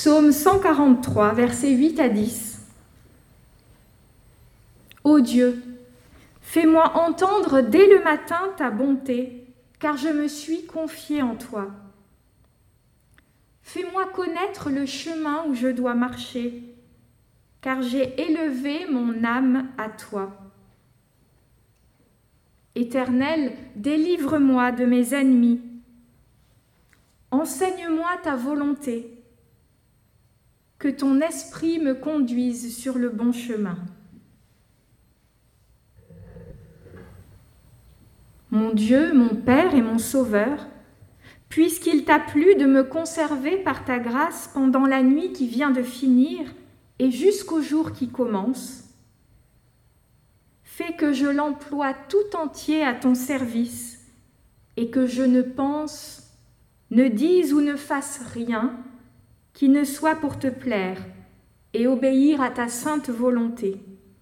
Psaume 143, versets 8 à 10. Ô Dieu, fais-moi entendre dès le matin ta bonté, car je me suis confié en toi. Fais-moi connaître le chemin où je dois marcher, car j'ai élevé mon âme à toi. Éternel, délivre-moi de mes ennemis. Enseigne-moi ta volonté, que ton esprit me conduise sur le bon chemin. Mon Dieu, mon Père et mon Sauveur, puisqu'il t'a plu de me conserver par ta grâce pendant la nuit qui vient de finir et jusqu'au jour qui commence, fais que je l'emploie tout entier à ton service et que je ne pense, ne dise ou ne fasse rien qui ne soit pour te plaire et obéir à ta sainte volonté,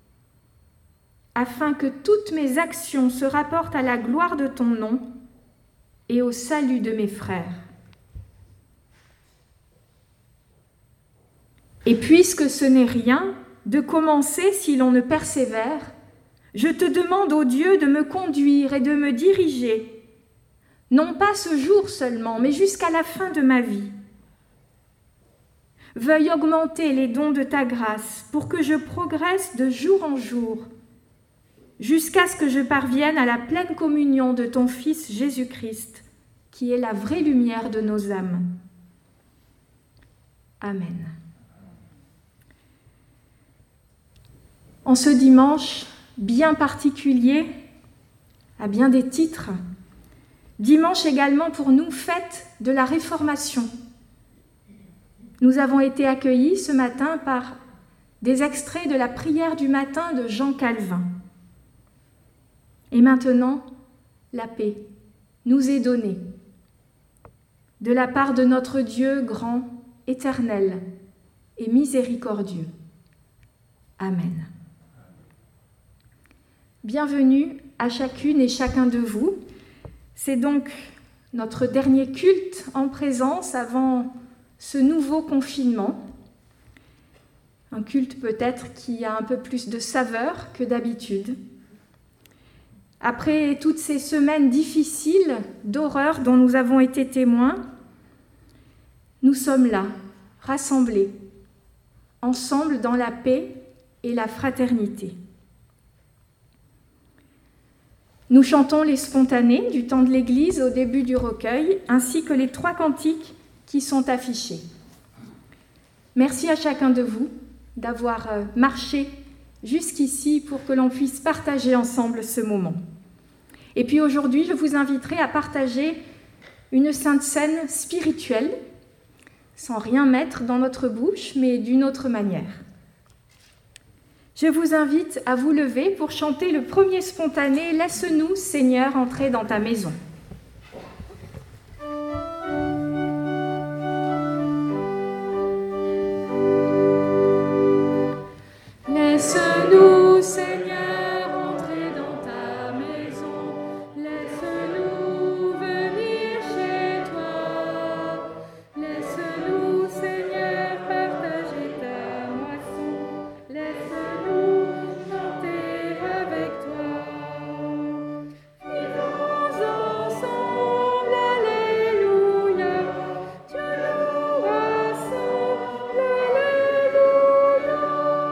afin que toutes mes actions se rapportent à la gloire de ton nom et au salut de mes frères. Et puisque ce n'est rien de commencer si l'on ne persévère, je te demande, ô Dieu, de me conduire et de me diriger, non pas ce jour seulement, mais jusqu'à la fin de ma vie. Veuille augmenter les dons de ta grâce pour que je progresse de jour en jour, jusqu'à ce que je parvienne à la pleine communion de ton Fils Jésus-Christ, qui est la vraie lumière de nos âmes. Amen. En ce dimanche bien particulier, à bien des titres, dimanche également pour nous, fête de la Réformation. Nous avons été accueillis ce matin par des extraits de la prière du matin de Jean Calvin. Et maintenant, la paix nous est donnée de la part de notre Dieu grand, éternel et miséricordieux. Amen. Bienvenue à chacune et chacun de vous. C'est donc notre dernier culte en présence avant ce nouveau confinement. Un culte peut-être qui a un peu plus de saveur que d'habitude. Après toutes ces semaines difficiles d'horreur dont nous avons été témoins, nous sommes là, rassemblés, ensemble dans la paix et la fraternité. Nous chantons les spontanés du temps de l'Église au début du recueil, ainsi que les 3 cantiques qui sont affichés. Merci à chacun de vous d'avoir marché jusqu'ici pour que l'on puisse partager ensemble ce moment. Et puis aujourd'hui, je vous inviterai à partager une sainte scène spirituelle, sans rien mettre dans notre bouche, mais d'une autre manière. Je vous invite à vous lever pour chanter le premier spontané « Laisse-nous, Seigneur, entrer dans ta maison ». Laisse-nous, Seigneur, entrer dans ta maison. Laisse-nous venir chez toi. Laisse-nous, Seigneur, partager ta moisson. Laisse-nous chanter avec toi. Vivons ensemble, alléluia. Dieu nous rassemble, alléluia.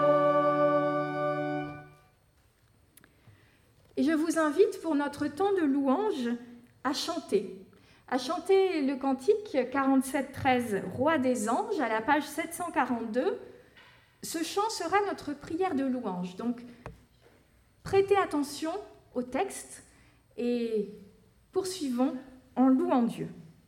Et je vous invite pour notre temps de louange à chanter le cantique 47-13, Roi des anges, à la page 742. Ce chant sera notre prière de louange. Donc, prêtez attention au texte et poursuivons en louant Dieu.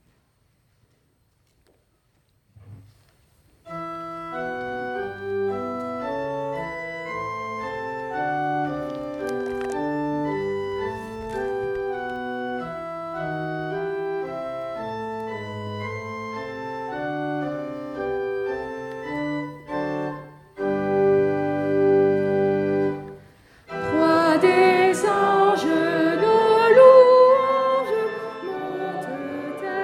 Roi des anges, nos louanges montent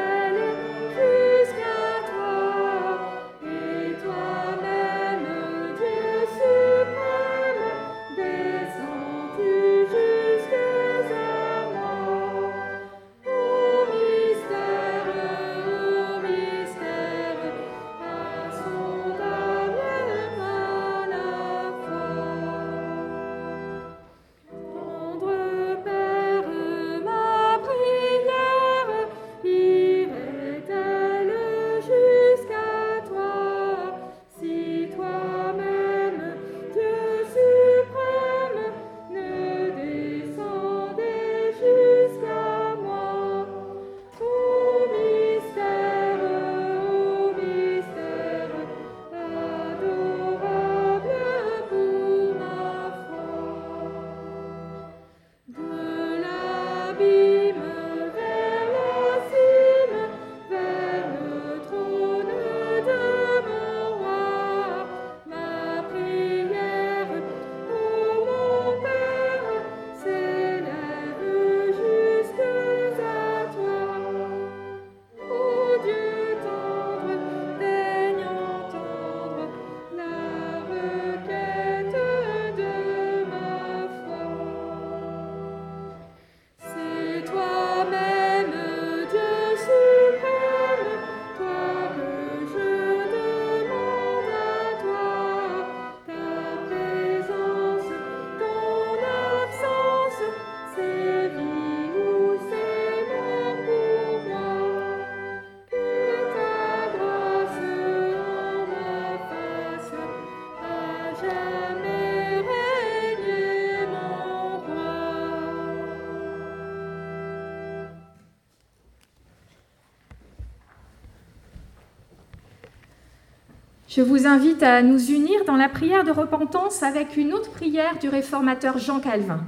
Je vous invite à nous unir dans la prière de repentance avec une autre prière du réformateur Jean Calvin.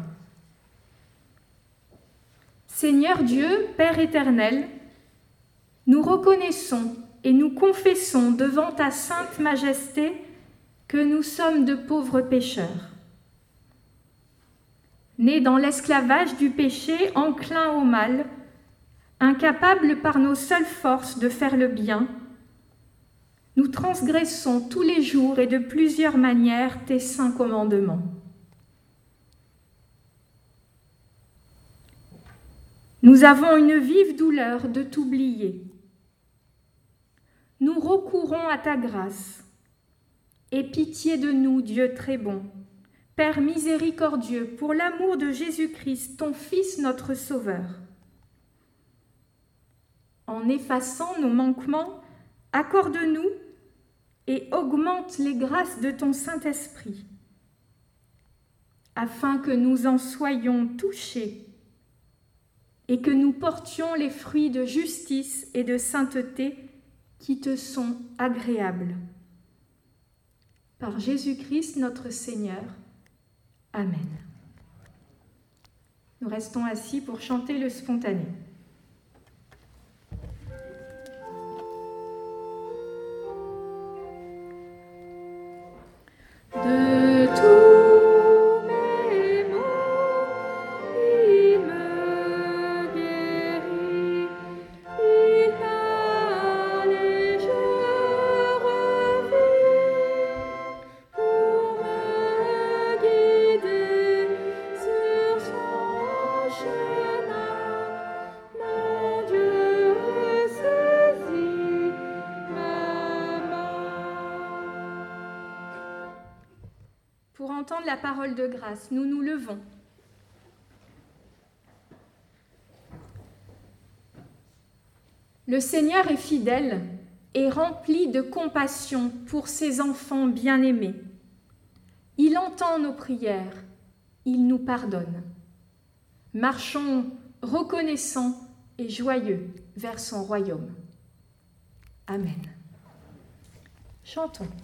Seigneur Dieu, Père éternel, nous reconnaissons et nous confessons devant ta sainte majesté que nous sommes de pauvres pécheurs. Nés dans l'esclavage du péché, enclins au mal, incapables par nos seules forces de faire le bien, nous transgressons tous les jours et de plusieurs manières tes saints commandements. Nous avons une vive douleur de t'oublier. Nous recourons à ta grâce. Aie pitié de nous, Dieu très bon, Père miséricordieux, pour l'amour de Jésus-Christ, ton Fils, notre Sauveur. En effaçant nos manquements, accorde-nous et augmente les grâces de ton Saint-Esprit, afin que nous en soyons touchés et que nous portions les fruits de justice et de sainteté qui te sont agréables. Par Jésus-Christ notre Seigneur. Amen. Nous restons assis pour chanter le spontané. De tous mes maux, il me guérit, il allège revient pour me guider sur son chemin. Mon Dieu saisit ma main. Pour entendre la parole de grâce, nous nous levons. Le Seigneur est fidèle et rempli de compassion pour ses enfants bien-aimés. Il entend nos prières, il nous pardonne. Marchons reconnaissants et joyeux vers son royaume. Amen. Chantons.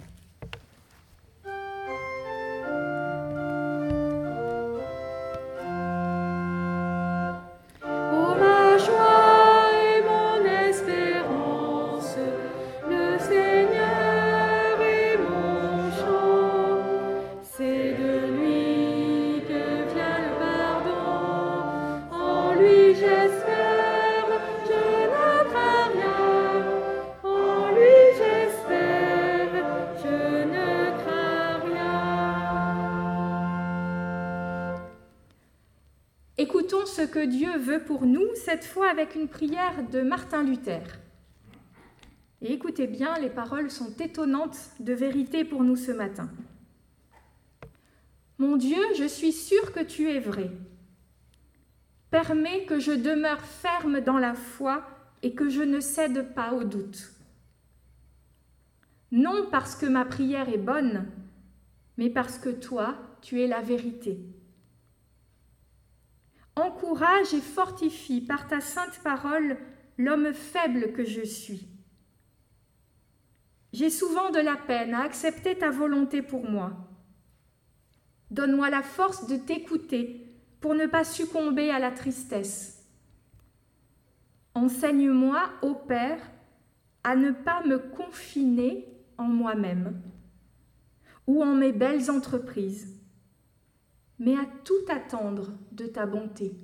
Oh ma joie et mon espérance, le Seigneur est mon chant. C'est de lui que vient le pardon. En lui j'espère, je ne crains rien. En lui j'espère, je ne crains rien. Écoutons ce que Dieu veut pour nous, cette fois avec une prière de Martin Luther. Et écoutez bien, les paroles sont étonnantes de vérité pour nous ce matin. Mon Dieu, je suis sûre que tu es vrai. Permets que je demeure ferme dans la foi et que je ne cède pas au doute. Non parce que ma prière est bonne, mais parce que toi, tu es la vérité. Encourage et fortifie par ta sainte parole l'homme faible que je suis. J'ai souvent de la peine à accepter ta volonté pour moi. Donne-moi la force de t'écouter pour ne pas succomber à la tristesse. Enseigne-moi, ô Père, à ne pas me confiner en moi-même ou en mes belles entreprises, mais à tout attendre de ta bonté.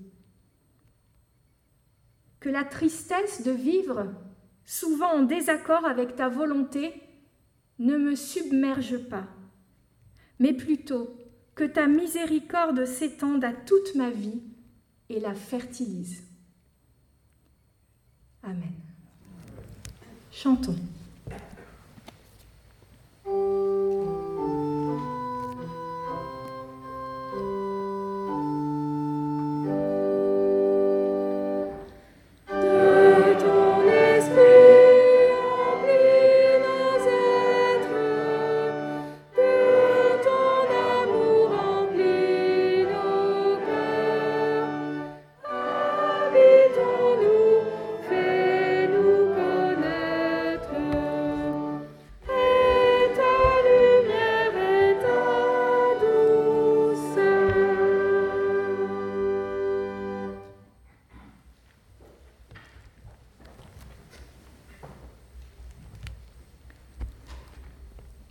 Que la tristesse de vivre, souvent en désaccord avec ta volonté, ne me submerge pas, mais plutôt que ta miséricorde s'étende à toute ma vie et la fertilise. Amen. Chantons. Habitons-nous, fais-nous connaître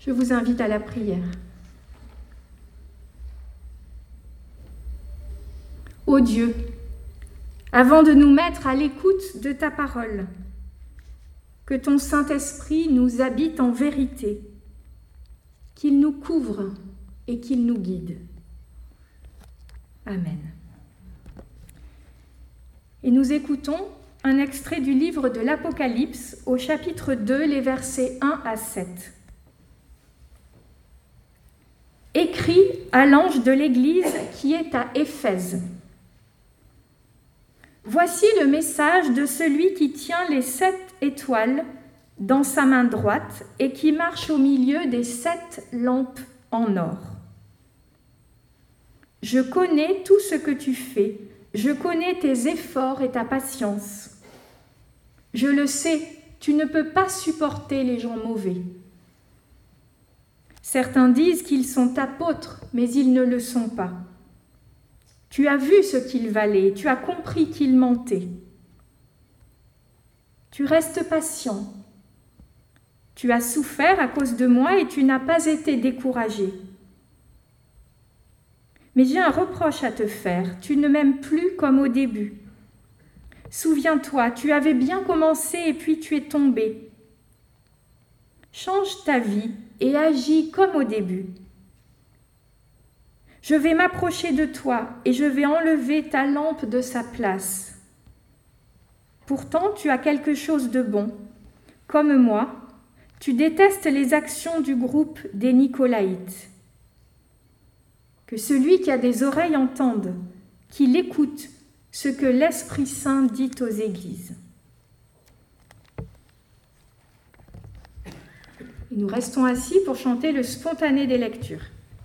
Je vous invite à la prière. Ô Dieu, avant de nous mettre à l'écoute de ta parole, que ton Saint-Esprit nous habite en vérité, qu'il nous couvre et qu'il nous guide. Amen. Et nous écoutons un extrait du livre de l'Apocalypse au chapitre 2, les versets 1 à 7. Écrit à l'ange de l'Église qui est à Éphèse. Voici le message de celui qui tient les 7 étoiles dans sa main droite et qui marche au milieu des 7 lampes en or. Je connais tout ce que tu fais, je connais tes efforts et ta patience. Je le sais, tu ne peux pas supporter les gens mauvais. Certains disent qu'ils sont apôtres, mais ils ne le sont pas. Tu as vu ce qu'ils valaient, tu as compris qu'ils mentaient. Tu restes patient. Tu as souffert à cause de moi et tu n'as pas été découragé. Mais j'ai un reproche à te faire, tu ne m'aimes plus comme au début. Souviens-toi, tu avais bien commencé et puis tu es tombé. Change ta vie et agis comme au début. Je vais m'approcher de toi et je vais enlever ta lampe de sa place. Pourtant, tu as quelque chose de bon. Comme moi, tu détestes les actions du groupe des Nicolaïtes. Que celui qui a des oreilles entende, qu'il écoute ce que l'Esprit Saint dit aux églises. Et nous restons assis pour chanter le spontané des lectures.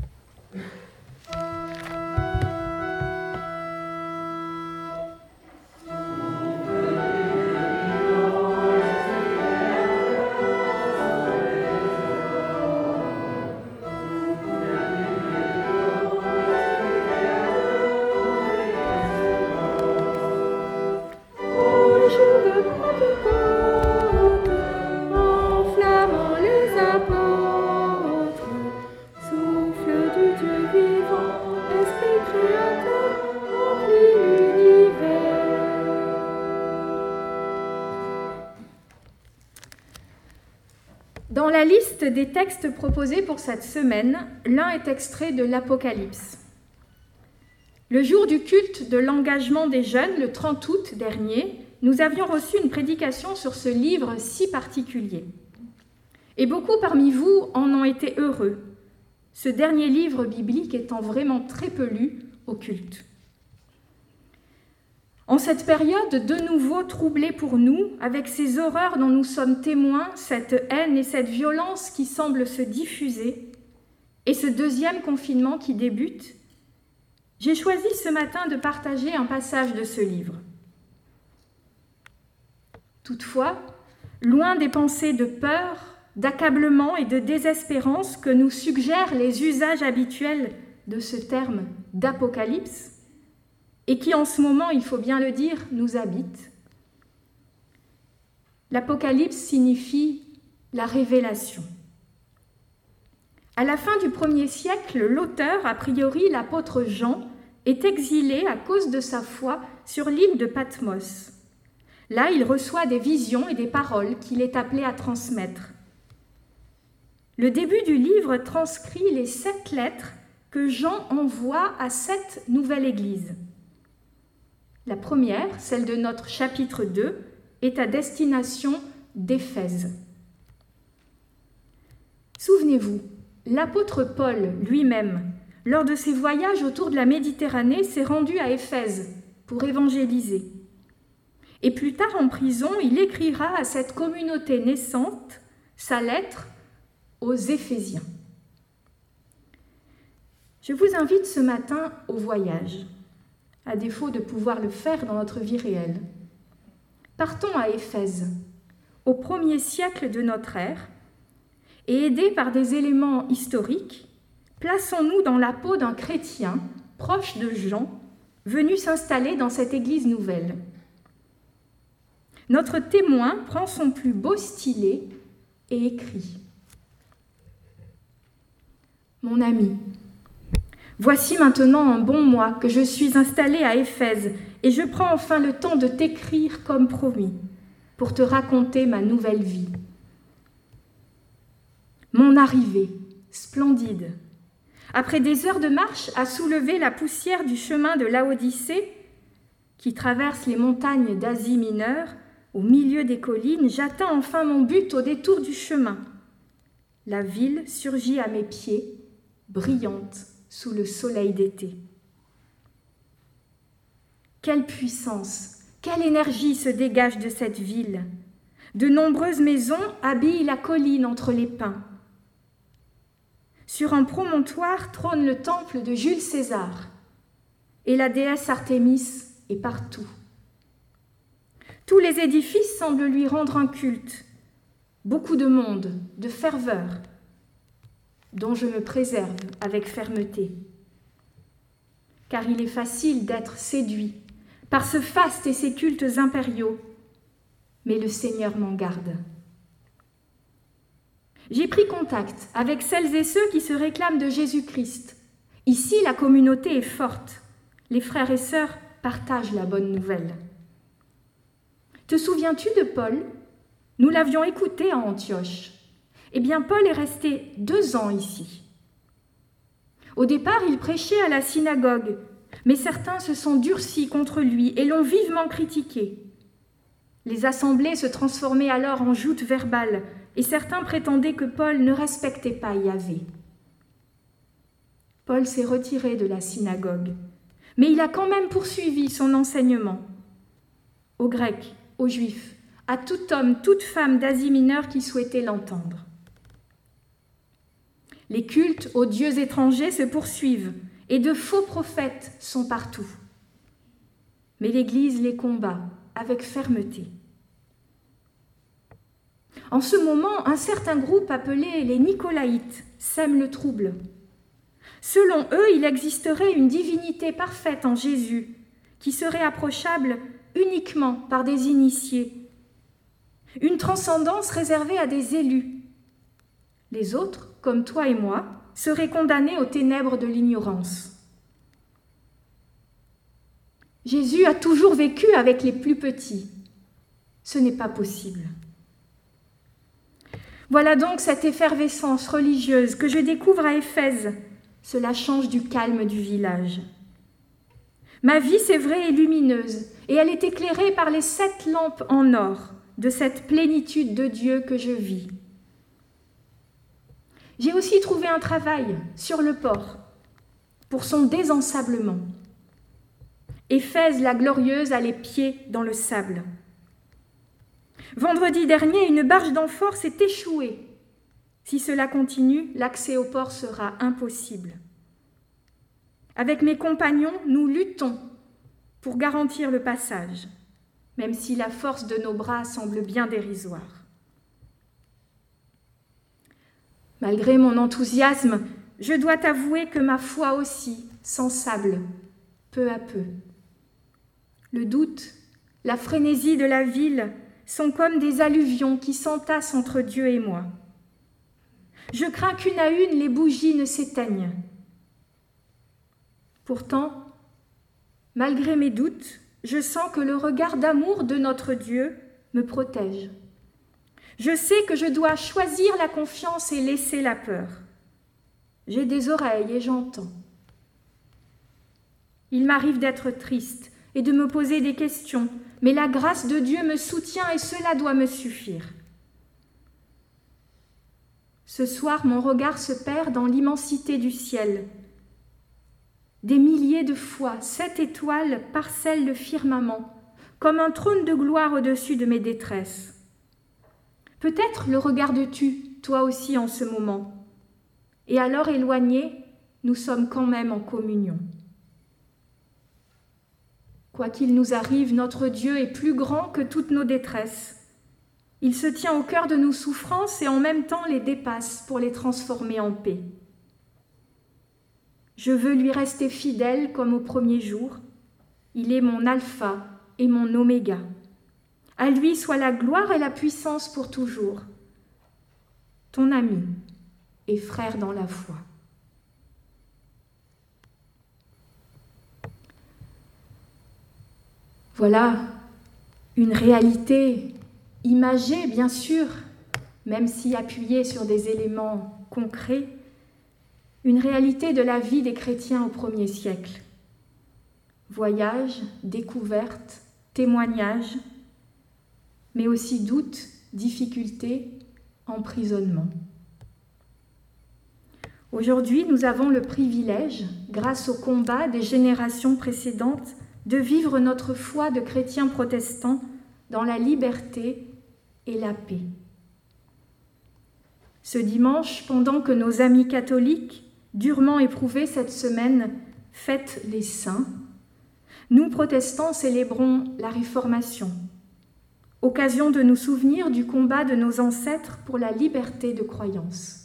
Dans la liste des textes proposés pour cette semaine, l'un est extrait de l'Apocalypse. Le jour du culte de l'engagement des jeunes, le 30 août dernier, nous avions reçu une prédication sur ce livre si particulier. Et beaucoup parmi vous en ont été heureux, ce dernier livre biblique étant vraiment très peu lu au culte. En cette période de nouveau troublée pour nous, avec ces horreurs dont nous sommes témoins, cette haine et cette violence qui semblent se diffuser, et ce deuxième confinement qui débute, j'ai choisi ce matin de partager un passage de ce livre. Toutefois, loin des pensées de peur, d'accablement et de désespérance que nous suggèrent les usages habituels de ce terme d'apocalypse, et qui en ce moment, il faut bien le dire, nous habite. L'Apocalypse signifie la révélation. À la fin du 1er siècle, l'auteur, a priori l'apôtre Jean, est exilé à cause de sa foi sur l'île de Patmos. Là, il reçoit des visions et des paroles qu'il est appelé à transmettre. Le début du livre transcrit les 7 lettres que Jean envoie à 7 nouvelles églises. La première, celle de notre chapitre 2, est à destination d'Éphèse. Souvenez-vous, l'apôtre Paul lui-même, lors de ses voyages autour de la Méditerranée, s'est rendu à Éphèse pour évangéliser. Et plus tard en prison, il écrira à cette communauté naissante sa lettre aux Éphésiens. Je vous invite ce matin au voyage, à défaut de pouvoir le faire dans notre vie réelle. Partons à Éphèse, au 1er siècle de notre ère, et aidés par des éléments historiques, plaçons-nous dans la peau d'un chrétien proche de Jean, venu s'installer dans cette église nouvelle. Notre témoin prend son plus beau stylet et écrit. mon ami, voici maintenant un bon mois que je suis installée à Éphèse et je prends enfin le temps de t'écrire comme promis pour te raconter ma nouvelle vie. Mon arrivée, splendide, après des heures de marche à soulever la poussière du chemin de Laodicée, qui traverse les montagnes d'Asie mineure, au milieu des collines, j'atteins enfin mon but au détour du chemin. La ville surgit à mes pieds, brillante sous le soleil d'été. Quelle puissance, quelle énergie se dégage de cette ville. De nombreuses maisons habillent la colline entre les pins. Sur un promontoire trône le temple de Jules César, et la déesse Artémis est partout. Tous les édifices semblent lui rendre un culte. Beaucoup de monde, de ferveur, dont je me préserve avec fermeté. Car il est facile d'être séduit par ce faste et ces cultes impériaux, mais le Seigneur m'en garde. J'ai pris contact avec celles et ceux qui se réclament de Jésus-Christ. Ici, la communauté est forte. Les frères et sœurs partagent la bonne nouvelle. Te souviens-tu de Paul ? Nous l'avions écouté à Antioche. Eh bien, Paul est resté 2 ans ici. Au départ, il prêchait à la synagogue, mais certains se sont durcis contre lui et l'ont vivement critiqué. Les assemblées se transformaient alors en joutes verbales, et certains prétendaient que Paul ne respectait pas Yahvé. Paul s'est retiré de la synagogue, mais il a quand même poursuivi son enseignement aux Grecs, aux Juifs, à tout homme, toute femme d'Asie mineure qui souhaitait l'entendre. Les cultes aux dieux étrangers se poursuivent et de faux prophètes sont partout. Mais l'Église les combat avec fermeté. En ce moment, un certain groupe appelé les Nicolaïtes sème le trouble. Selon eux, il existerait une divinité parfaite en Jésus qui serait approchable uniquement par des initiés. Une transcendance réservée à des élus. Les autres, comme toi et moi, seraient condamnés aux ténèbres de l'ignorance. Jésus a toujours vécu avec les plus petits. Ce n'est pas possible. Voilà donc cette effervescence religieuse que je découvre à Éphèse. Cela change du calme du village. Ma vie, c'est vrai, est lumineuse, et elle est éclairée par les 7 lampes en or de cette plénitude de Dieu que je vis. J'ai aussi trouvé un travail sur le port pour son désensablement. Éphèse la glorieuse a les pieds dans le sable. Vendredi dernier, une barge d'amphore s'est échouée. Si cela continue, l'accès au port sera impossible. Avec mes compagnons, nous luttons pour garantir le passage, même si la force de nos bras semble bien dérisoire. Malgré mon enthousiasme, je dois t'avouer que ma foi aussi s'ensable peu à peu. Le doute, la frénésie de la ville sont comme des alluvions qui s'entassent entre Dieu et moi. Je crains qu'une à une les bougies ne s'éteignent. Pourtant, malgré mes doutes, je sens que le regard d'amour de notre Dieu me protège. Je sais que je dois choisir la confiance et laisser la peur. J'ai des oreilles et j'entends. Il m'arrive d'être triste et de me poser des questions, mais la grâce de Dieu me soutient et cela doit me suffire. Ce soir, mon regard se perd dans l'immensité du ciel. Des milliers de fois, 7 étoiles parcellent le firmament, comme un trône de gloire au-dessus de mes détresses. Peut-être le regardes-tu, toi aussi, en ce moment. Et alors éloignés, nous sommes quand même en communion. Quoi qu'il nous arrive, notre Dieu est plus grand que toutes nos détresses. Il se tient au cœur de nos souffrances et en même temps les dépasse pour les transformer en paix. Je veux lui rester fidèle comme au premier jour. Il est mon alpha et mon oméga. À lui soit la gloire et la puissance pour toujours. Ton ami et frère dans la foi. Voilà une réalité imagée, bien sûr, même si appuyée sur des éléments concrets, une réalité de la vie des chrétiens au 1er siècle. Voyages, découvertes, témoignages, mais aussi doutes, difficultés, emprisonnement. Aujourd'hui, nous avons le privilège, grâce au combat des générations précédentes, de vivre notre foi de chrétiens protestants dans la liberté et la paix. Ce dimanche, pendant que nos amis catholiques, durement éprouvés cette semaine, fêtent les saints, nous, protestants, célébrons la Réformation, occasion de nous souvenir du combat de nos ancêtres pour la liberté de croyance.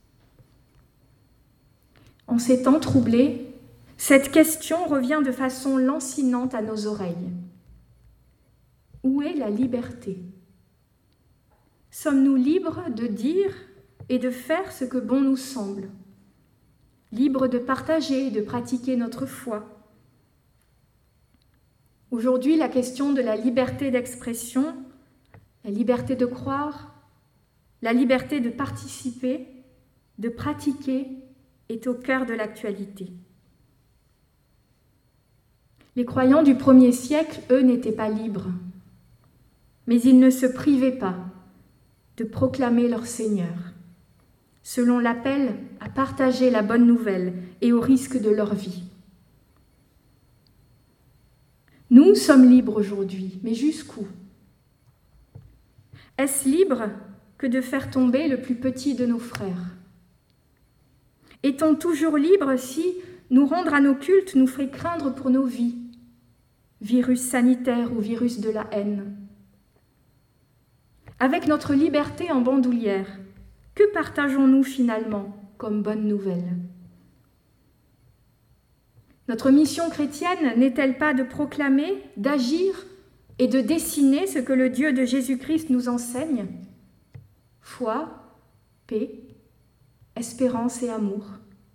En ces temps troublés, cette question revient de façon lancinante à nos oreilles. Où est la liberté ? Sommes-nous libres de dire et de faire ce que bon nous semble ? Libres de partager et de pratiquer notre foi ? Aujourd'hui, la question de la liberté d'expression, la liberté de croire, la liberté de participer, de pratiquer, est au cœur de l'actualité. Les croyants du 1er siècle, eux, n'étaient pas libres, mais ils ne se privaient pas de proclamer leur Seigneur, selon l'appel à partager la bonne nouvelle et au risque de leur vie. Nous sommes libres aujourd'hui, mais jusqu'où ? Est-ce libre que de faire tomber le plus petit de nos frères ? Est-on toujours libre si nous rendre à nos cultes nous ferait craindre pour nos vies, virus sanitaire ou virus de la haine ? Avec notre liberté en bandoulière, que partageons-nous finalement comme bonne nouvelle ? Notre mission chrétienne n'est-elle pas de proclamer, d'agir et de dessiner ce que le Dieu de Jésus-Christ nous enseigne ? Foi, paix, espérance et amour.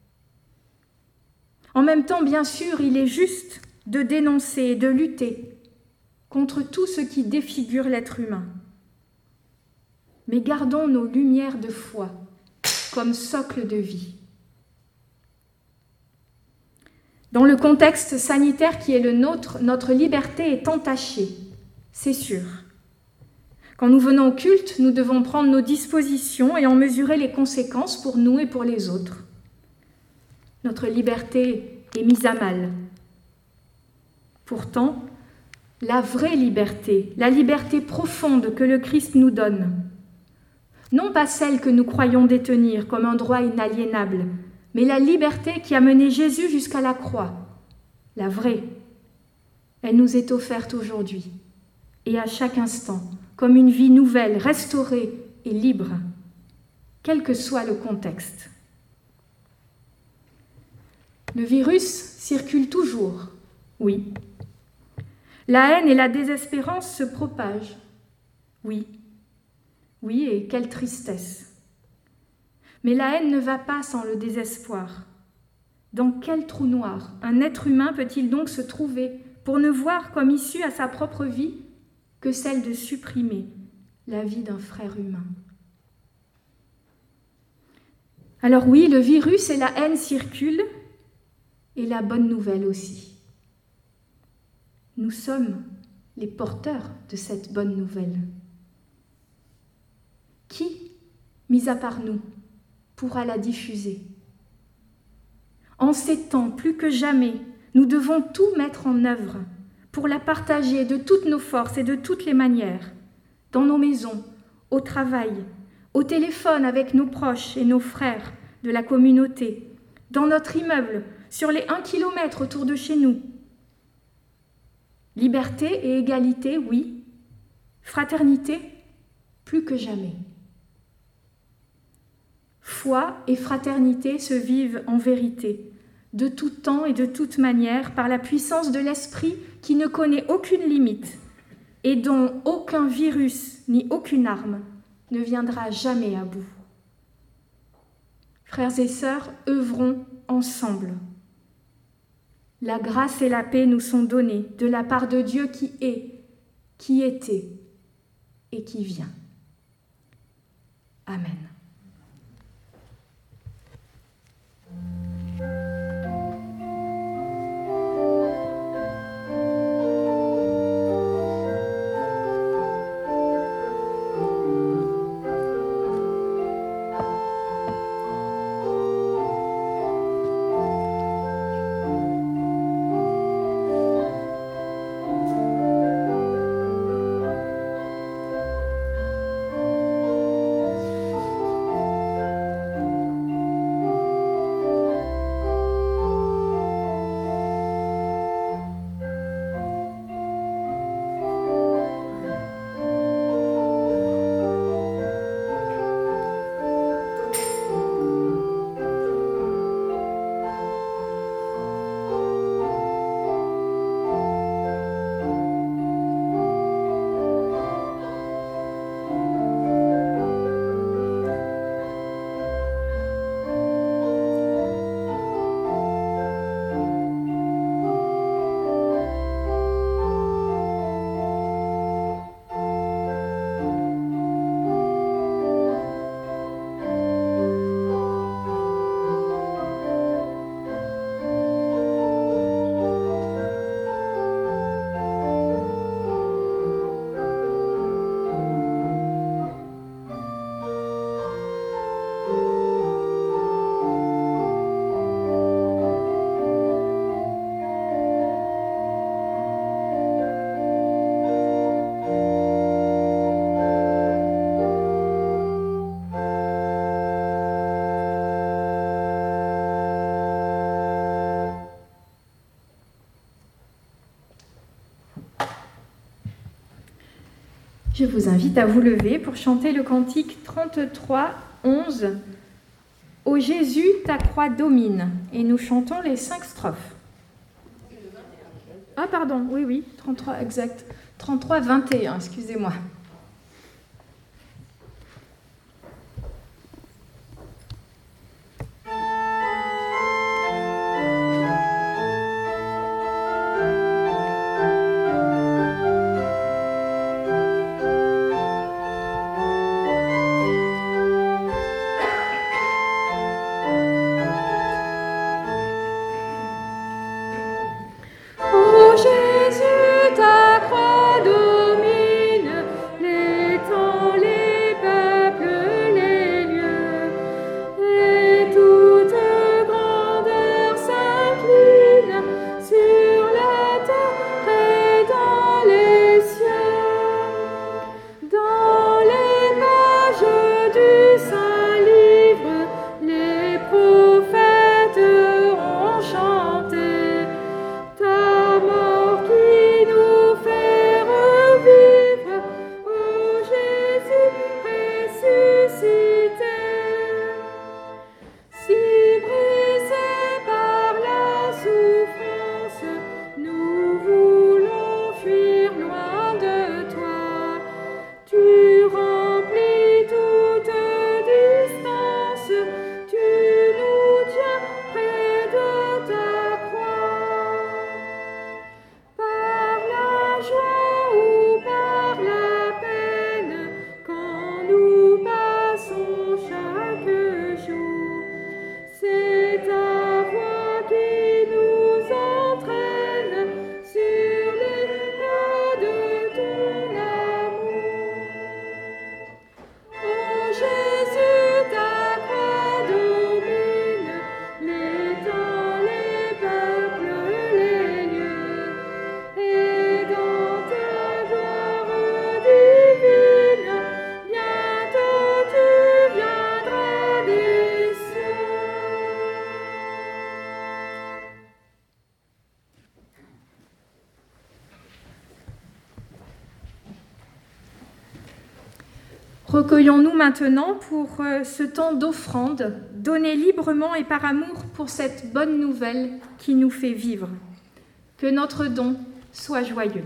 En même temps, bien sûr, il est juste de dénoncer et de lutter contre tout ce qui défigure l'être humain. Mais gardons nos lumières de foi comme socle de vie. Dans le contexte sanitaire qui est le nôtre, notre liberté est entachée, c'est sûr. Quand nous venons au culte, nous devons prendre nos dispositions et en mesurer les conséquences pour nous et pour les autres. Notre liberté est mise à mal. Pourtant, la vraie liberté, la liberté profonde que le Christ nous donne, non pas celle que nous croyons détenir comme un droit inaliénable, mais la liberté qui a mené Jésus jusqu'à la croix, la vraie, elle nous est offerte aujourd'hui et à chaque instant, comme une vie nouvelle, restaurée et libre, quel que soit le contexte. Le virus circule toujours, oui. La haine et la désespérance se propagent, oui. Oui, et quelle tristesse. Mais la haine ne va pas sans le désespoir. Dans quel trou noir un être humain peut-il donc se trouver pour ne voir comme issue à sa propre vie que celle de supprimer la vie d'un frère humain ? Alors oui, le virus et la haine circulent, et la bonne nouvelle aussi. Nous sommes les porteurs de cette bonne nouvelle. Qui, mis à part nous, pourra la diffuser ? En ces temps, plus que jamais, nous devons tout mettre en œuvre pour la partager de toutes nos forces et de toutes les manières, dans nos maisons, au travail, au téléphone avec nos proches et nos frères de la communauté, dans notre immeuble, sur les 1 kilomètre autour de chez nous. Liberté et égalité, oui. Fraternité, plus que jamais. Foi et fraternité se vivent en vérité, de tout temps et de toute manière, par la puissance de l'Esprit qui ne connaît aucune limite et dont aucun virus ni aucune arme ne viendra jamais à bout. Frères et sœurs, œuvrons ensemble. La grâce et la paix nous sont données de la part de Dieu qui est, qui était et qui vient. Amen. Je vous invite à vous lever pour chanter le cantique 33, 11. « Ô Jésus, ta croix domine » et nous chantons les 5 strophes. Ah pardon, oui, 33, exact. 33, 21, excusez-moi. Recueillons-nous maintenant pour ce temps d'offrande, donné librement et par amour pour cette bonne nouvelle qui nous fait vivre. Que notre don soit joyeux.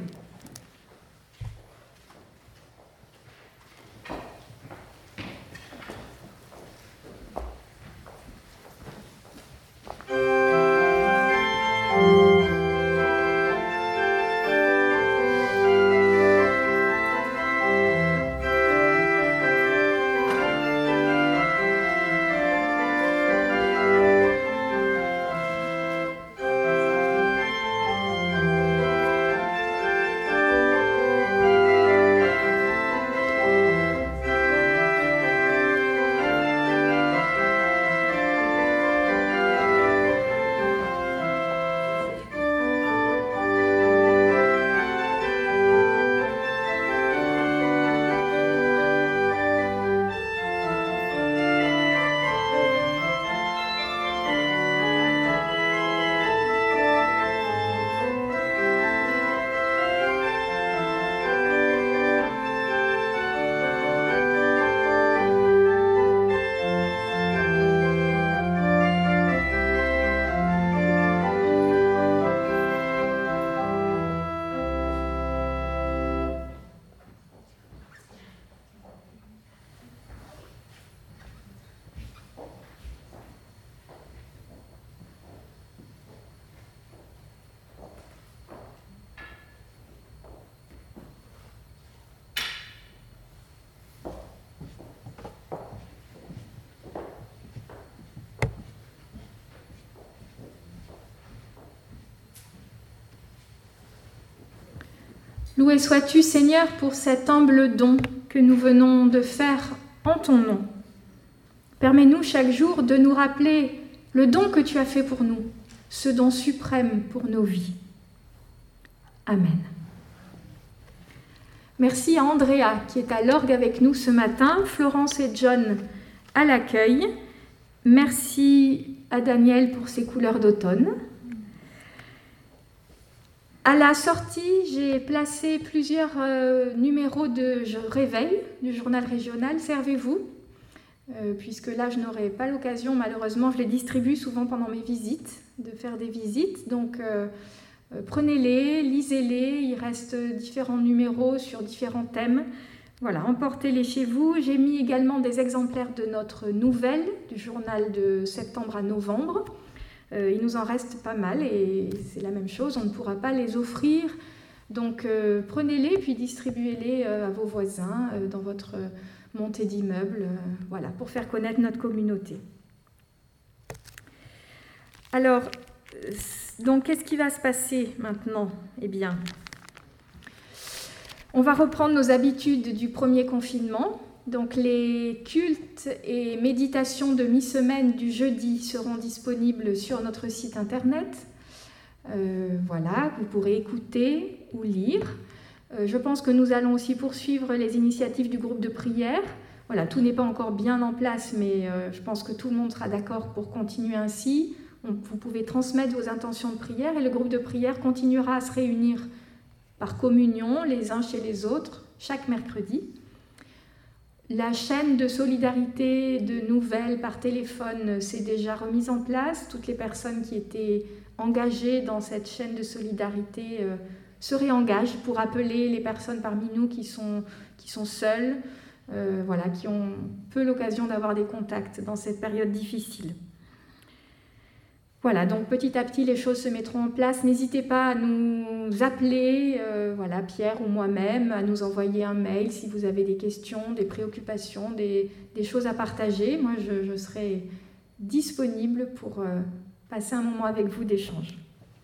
Loué sois-tu, Seigneur, pour cet humble don que nous venons de faire en ton nom. Permets-nous chaque jour de nous rappeler le don que tu as fait pour nous, ce don suprême pour nos vies. Amen. Merci à Andrea qui est à l'orgue avec nous ce matin, Florence et John à l'accueil. Merci à Daniel pour ses couleurs d'automne. À la sortie, j'ai placé plusieurs numéros de réveil du journal régional. Servez-vous, puisque là, je n'aurai pas l'occasion, malheureusement, je les distribue souvent pendant mes visites, de faire des visites. Donc, prenez-les, lisez-les. Il reste différents numéros sur différents thèmes. Voilà, emportez-les chez vous. J'ai mis également des exemplaires de notre nouvelle, du journal de septembre à novembre. Il nous en reste pas mal et c'est la même chose, on ne pourra pas les offrir. Donc prenez-les puis distribuez-les à vos voisins dans votre montée d'immeubles, voilà, pour faire connaître notre communauté. Alors, donc qu'est-ce qui va se passer maintenant ? Eh bien, on va reprendre nos habitudes du premier confinement. Donc les cultes et méditations de mi-semaine du jeudi seront disponibles sur notre site internet. Voilà, vous pourrez écouter ou lire. Je pense que nous allons aussi poursuivre les initiatives du groupe de prière. Voilà, tout n'est pas encore bien en place, mais je pense que tout le monde sera d'accord pour continuer ainsi. Vous pouvez transmettre vos intentions de prière et le groupe de prière continuera à se réunir par communion les uns chez les autres chaque mercredi. La chaîne de solidarité de nouvelles par téléphone s'est déjà remise en place. Toutes les personnes qui étaient engagées dans cette chaîne de solidarité se réengagent pour appeler les personnes parmi nous qui sont seules, voilà, qui ont peu l'occasion d'avoir des contacts dans cette période difficile. Voilà, donc petit à petit, les choses se mettront en place. N'hésitez pas à nous appeler, voilà, Pierre ou moi-même, à nous envoyer un mail si vous avez des questions, des préoccupations, des choses à partager. Moi, je serai disponible pour passer un moment avec vous d'échange.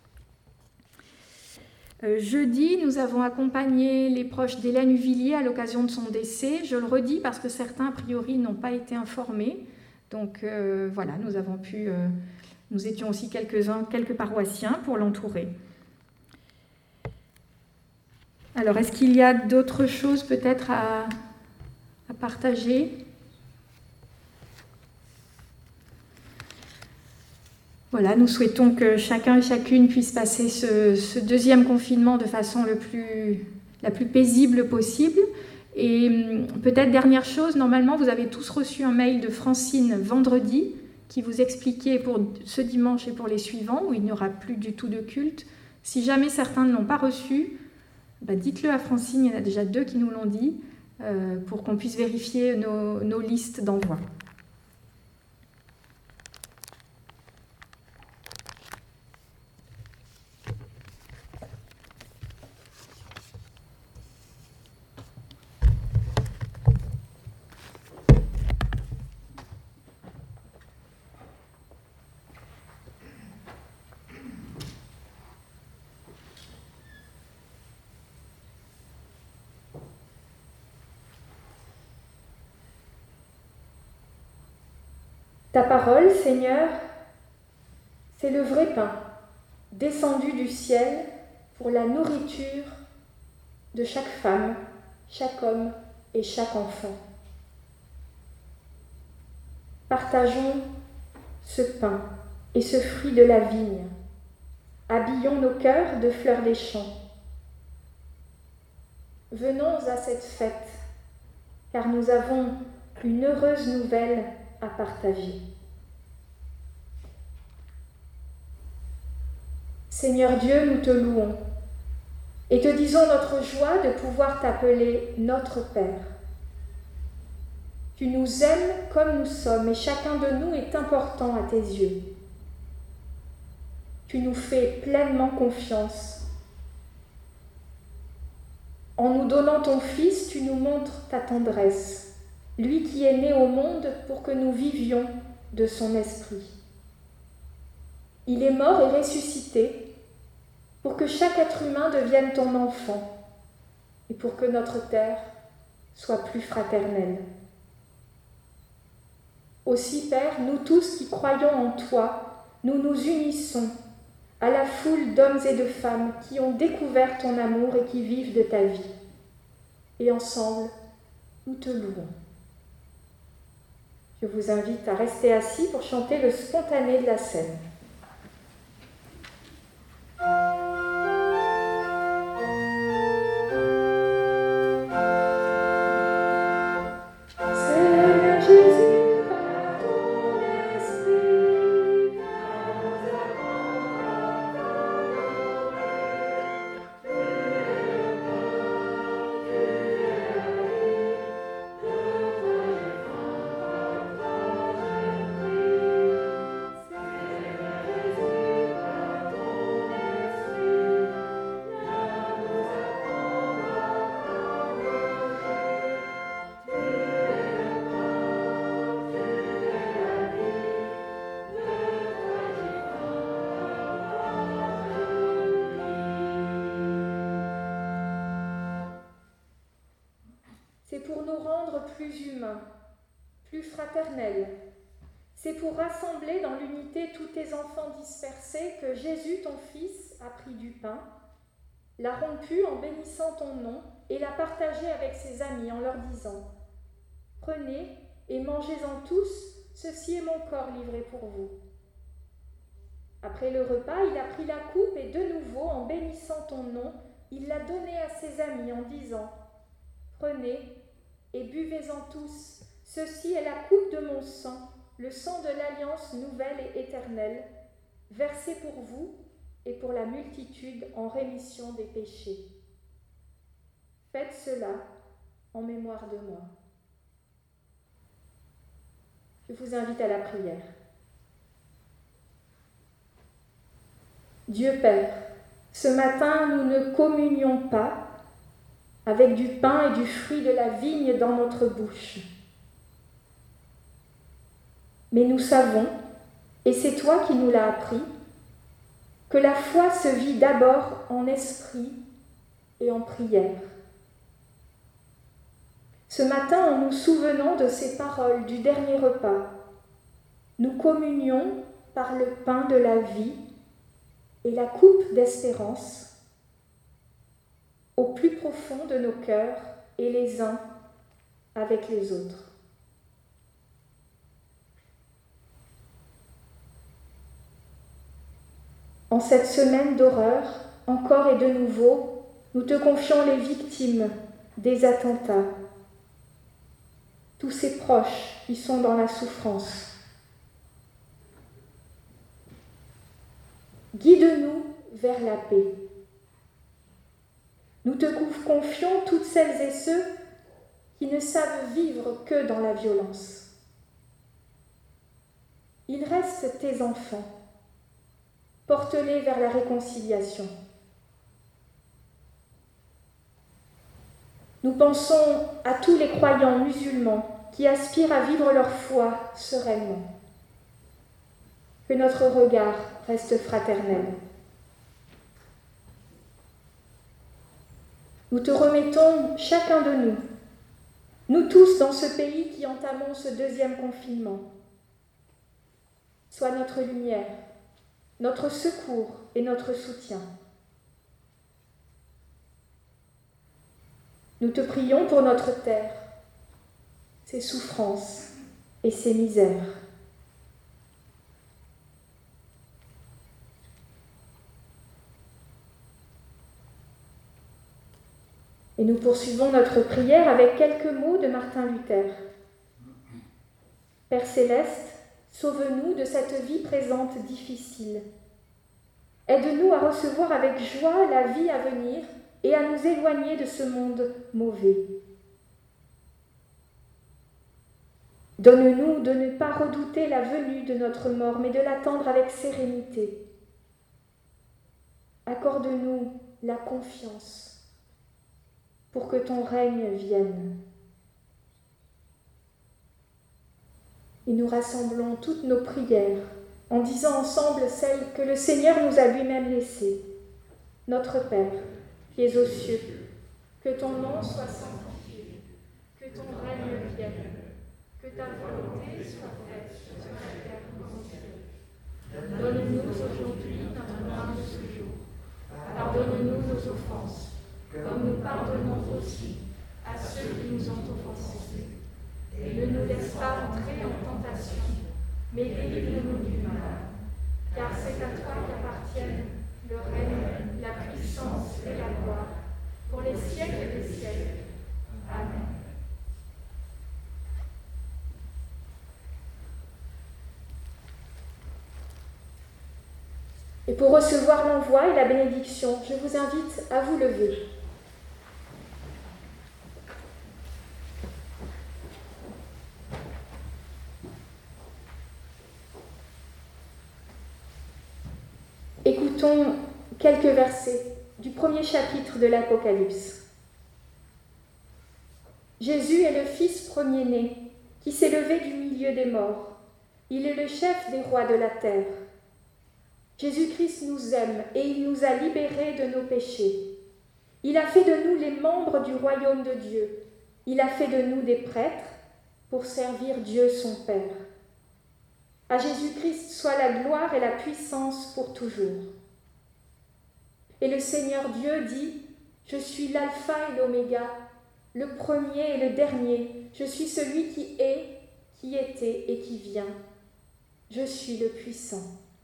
Jeudi, nous avons accompagné les proches d'Hélène Huvillier à l'occasion de son décès. Je le redis parce que certains, a priori, n'ont pas été informés. Donc voilà, nous étions aussi quelques paroissiens pour l'entourer. Alors, est-ce qu'il y a d'autres choses peut-être à partager ? Voilà, nous souhaitons que chacun et chacune puisse passer ce deuxième confinement de façon la plus paisible possible. Et peut-être dernière chose, normalement vous avez tous reçu un mail de Francine vendredi qui vous expliquait pour ce dimanche et pour les suivants, où il n'y aura plus du tout de culte. Si jamais certains ne l'ont pas reçu, dites-le à Francine, il y en a déjà 2 qui nous l'ont dit, pour qu'on puisse vérifier nos listes d'envoi. Ta parole, Seigneur, c'est le vrai pain, descendu du ciel pour la nourriture de chaque femme, chaque homme et chaque enfant. Partageons ce pain et ce fruit de la vigne. Habillons nos cœurs de fleurs des champs. Venons à cette fête, car nous avons une heureuse nouvelle à partager. Seigneur Dieu, nous te louons et te disons notre joie de pouvoir t'appeler notre Père. Tu nous aimes comme nous sommes et chacun de nous est important à tes yeux. Tu nous fais pleinement confiance. En nous donnant ton Fils, tu nous montres ta tendresse. Lui qui est né au monde pour que nous vivions de son esprit. Il est mort et ressuscité pour que chaque être humain devienne ton enfant et pour que notre terre soit plus fraternelle. Aussi, Père, nous tous qui croyons en toi, nous nous unissons à la foule d'hommes et de femmes qui ont découvert ton amour et qui vivent de ta vie. Et ensemble, nous te louons. Je vous invite à rester assis pour chanter le spontané de la scène. C'est pour nous rendre plus humains, plus fraternels. C'est pour rassembler dans l'unité tous tes enfants dispersés que Jésus, ton Fils, a pris du pain, l'a rompu en bénissant ton nom et l'a partagé avec ses amis en leur disant « Prenez et mangez-en tous, ceci est mon corps livré pour vous. » Après le repas, il a pris la coupe et de nouveau, en bénissant ton nom, il l'a donnée à ses amis en disant « Prenez et buvez-en tous, ceci est la coupe de mon sang, le sang de l'alliance nouvelle et éternelle, versé pour vous et pour la multitude en rémission des péchés. Faites cela en mémoire de moi. » Je vous invite à la prière. Dieu Père, ce matin, nous ne communions pas avec du pain et du fruit de la vigne dans notre bouche. Mais nous savons, et c'est toi qui nous l'as appris, que la foi se vit d'abord en esprit et en prière. Ce matin, en nous souvenant de ces paroles du dernier repas, nous communions par le pain de la vie et la coupe d'espérance au plus profond de nos cœurs et les uns avec les autres. En cette semaine d'horreur, encore et de nouveau, nous te confions les victimes des attentats, tous ces proches qui sont dans la souffrance. Guide-nous vers la paix. Nous te confions toutes celles et ceux qui ne savent vivre que dans la violence. Ils restent tes enfants. Porte-les vers la réconciliation. Nous pensons à tous les croyants musulmans qui aspirent à vivre leur foi sereinement. Que notre regard reste fraternel. Nous te remettons chacun de nous tous dans ce pays qui entamons ce deuxième confinement. Sois notre lumière, notre secours et notre soutien. Nous te prions pour notre terre, ses souffrances et ses misères. Et nous poursuivons notre prière avec quelques mots de Martin Luther. Père céleste, sauve-nous de cette vie présente difficile. Aide-nous à recevoir avec joie la vie à venir et à nous éloigner de ce monde mauvais. Donne-nous de ne pas redouter la venue de notre mort, mais de l'attendre avec sérénité. Accorde-nous la confiance pour que ton règne vienne. Et nous rassemblons toutes nos prières en disant ensemble celles que le Seigneur nous a lui-même laissées. Notre Père, qui es aux cieux, que Que ton nom soit sanctifié, que ton règne vienne, que ta volonté soit faite sur la terre comme au ciel. Donne-nous aujourd'hui notre pain de ce jour. Pardonne-nous nos offenses, comme nous pardonnons aussi à ceux qui nous ont offensés. Et ne nous laisse pas entrer en tentation, mais délivre-nous du mal. Car c'est à toi qu'appartiennent le règne, la puissance et la gloire, pour les siècles des siècles. Amen. Et pour recevoir l'envoi et la bénédiction, je vous invite à vous lever. Écoutons quelques versets du premier chapitre de l'Apocalypse. Jésus est le Fils premier-né qui s'est levé du milieu des morts. Il est le chef des rois de la terre. Jésus-Christ nous aime et il nous a libérés de nos péchés. Il a fait de nous les membres du royaume de Dieu. Il a fait de nous des prêtres pour servir Dieu son Père. À Jésus-Christ soit la gloire et la puissance pour toujours. Et le Seigneur Dieu dit, « Je suis l'alpha et l'oméga, le premier et le dernier. Je suis celui qui est, qui était et qui vient. Je suis le puissant. »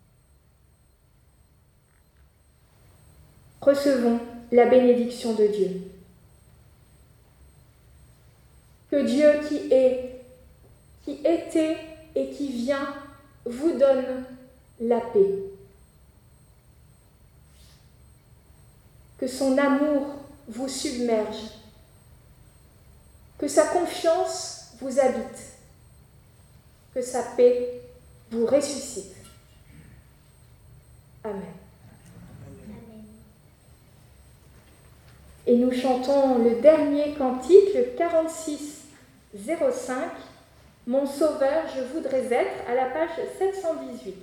Recevons la bénédiction de Dieu. Que Dieu qui est, qui était et qui vient vous donne la paix. Que son amour vous submerge. Que sa confiance vous habite. Que sa paix vous ressuscite. Amen. Et nous chantons le dernier cantique, le 46-05, « Mon Sauveur, je voudrais être » à la page 718.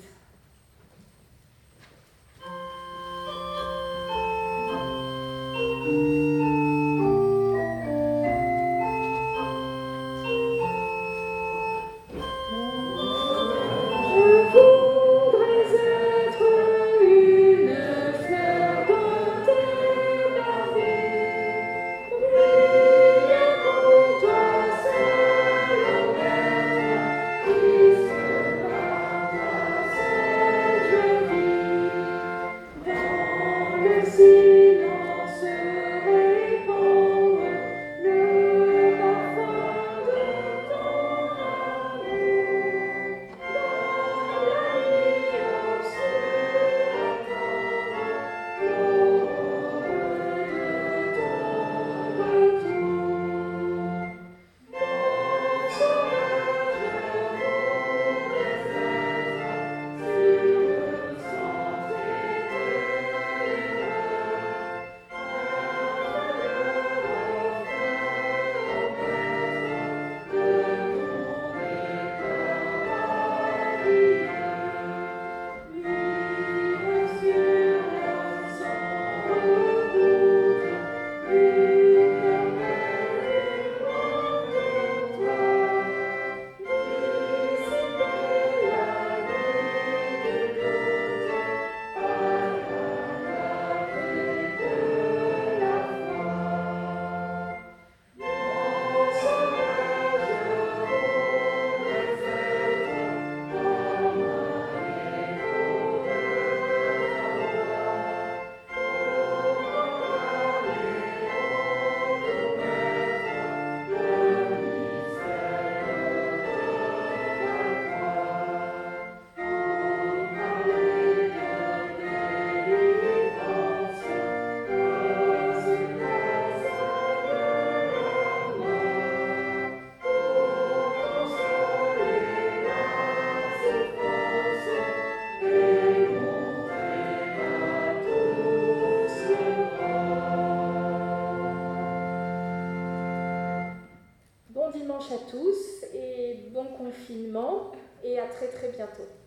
Bon dimanche à tous et bon confinement et à très très bientôt.